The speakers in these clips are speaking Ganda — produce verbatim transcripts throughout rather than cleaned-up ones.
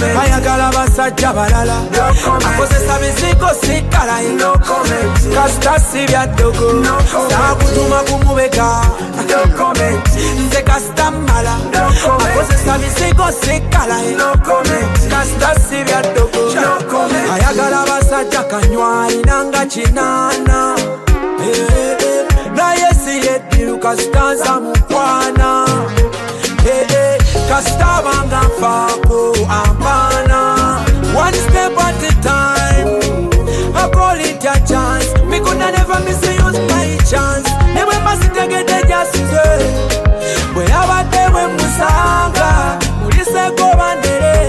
comment. ayagala basajja balala No comment. akozesa bizigo sikalayi No comment. kasita si bya ddogo No comment. saakutuma kumubega No comment. nze kasita mmala No comment. akozesa bizigo sikalayi No comment. kasita si bya ddogo No comment. ayagala basajja kanywali nanga kinaana Eh, eh, naye si yeddiru kasita nza mukwana Eh, eh, kasita abanga nfaako ampaana one step at a time I call it a chance me coulda never misuse my chance ne bwe mbasitegedde gyasize bwe yabadde bwe musanga muliseko bandere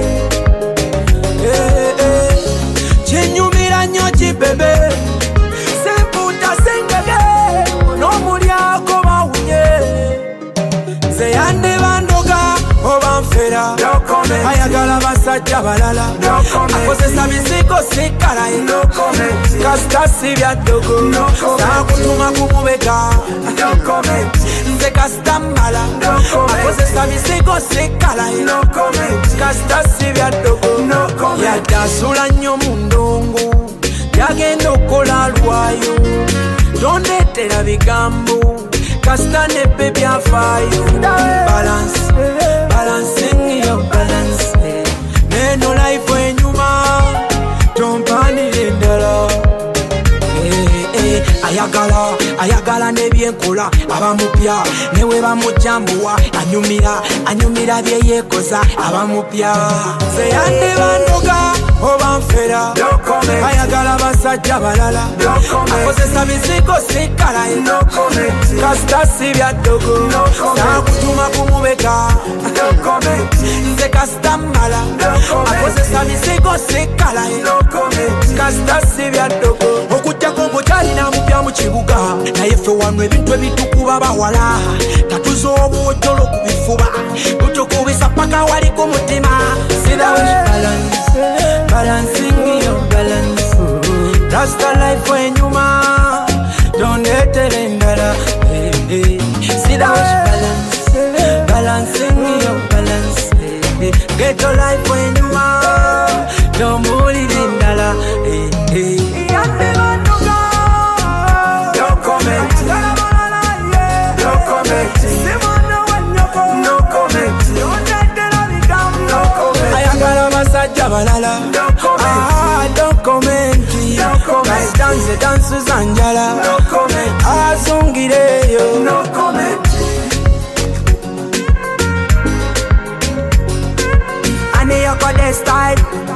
Eh, eh, kinyumira nnyo kibebe semputa sengege n'omulyako bawunye nze yande bandoga oba nfera No comment. ayagala basajja balala No comment. akozesa bizigo sikalayi No comment. kasita si bya ddogo No comment. saakutuma kumubega No comment. nze kasita mmala No comment. akozesa bizigo sikalayi No comment. kasita si bya ddogo No comment. yadde asula nnyo mu ndongo yagenda okukola lwayo tondeetera bigambo kasita nebbe byafaayo balance balancing your balance neno life enyuma tompanire endala Eh, eh, ayagala ayagala nebyenkola abamupya newe bamujambuwa anyumira anyumira byeyekoza abamupya nze yande bandoga oba nfera No comment. ayagala basajja balala No comment. akozesa bizigo sikalayi No comment. kasita si bya ddogo No comment. saakutuma kumubega No comment. nze kasita mmala No comment. akozesa bizigo sikalayi No comment. kasita si bya ddogo okujjako mukyalina mupya mu kibuga naye ffe wano ebintu ebitukuba bawala tatuza obwojjolo ku bifuba butukubisa paka wali ku mutima balancing your balance that's the life enyuma tondeetera endala Eh, eh. See that balance balancing your balance Eh, eh. get your life enyuma tombulira endala Eh, eh. No comment. No comment. No comment. No comment. ayagala basajja balala No comment. Ah, don't comment. No comment. danse danse zanjala No comment. azungireyo No comment. ane yako the style